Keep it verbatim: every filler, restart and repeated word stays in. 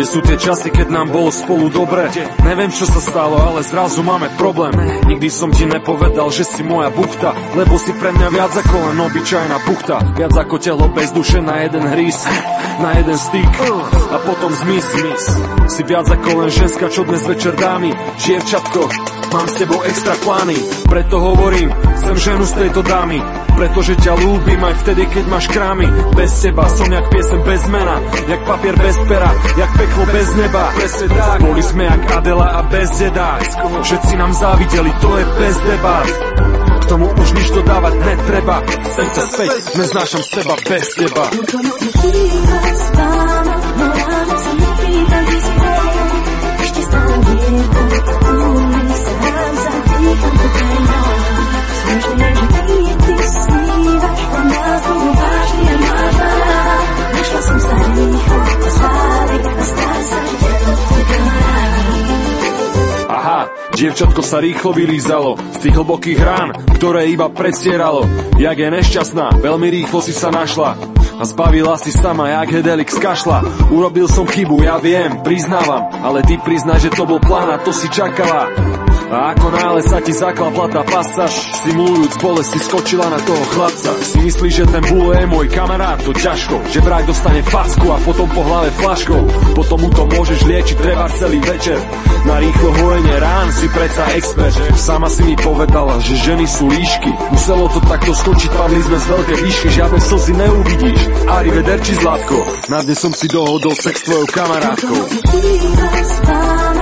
sú tie časy, keď nám bolo spolu dobre. Neviem, čo sa stalo, ale zrazu máme problém. Nikdy som ti nepovedal, že si moja buchta, lebo si pre mňa viac ako len obyčajná buchta. Viac ako telo bez duše na jeden hríz, na jeden styk a potom zmiz. Si viac ako len ženská, čo dnes večer dámi. Dievčatko, mám s tebou extra plány, preto hovorím, chcem ženu z tejto dámy, pretože ťa ľúbim aj vtedy, keď máš krámy. Bez teba som jak piesem bez mena, jak papier bez pera, jak peklo bez neba. Presne tak, boli sme jak Adela a bez deda, všetci nám závideli, to je bez debát. K tomu už nič dodávať netreba, chcem ťa späť, neznášam seba bez teba. Ešte stále vietam, umím sa vám zatýkam do krajná. Smiešne, že ty, ty snívaš o nás, budu vážny a máš ma rád. Našla som sa rýchlo a zvláli a zdá sa, že ťa to tvoj Aha, dievčatko sa rýchlo vylízalo z tých hlbokých rán, ktoré iba predsieralo. Jak je nešťastná, veľmi rýchlo si sa našla a zbavila si sama, jak Hedelix kašla. Urobil som chybu, ja viem, priznávam, ale ty priznaj, že to bol plán a to si čakala. A ako náhle sa ti zaklapla tá pasáž, simulujúc bolesť si skočila na toho chlapca. Si myslíš, že ten bulo je môj kamarát, to ťažko, že vrák dostane facku a potom po hlave flaškou. Potom mu to môžeš liečiť treba celý večer. Na rýchlo hojenie rán si predsa expert. Sama si mi povedala, že ženy sú líšky. Muselo to takto skočiť, padli sme z veľkej výšky. Žiadne slzy neuvidíš, arrivederci zlatko. Na dnes som si dohodol sex s tvojou kamarátkou.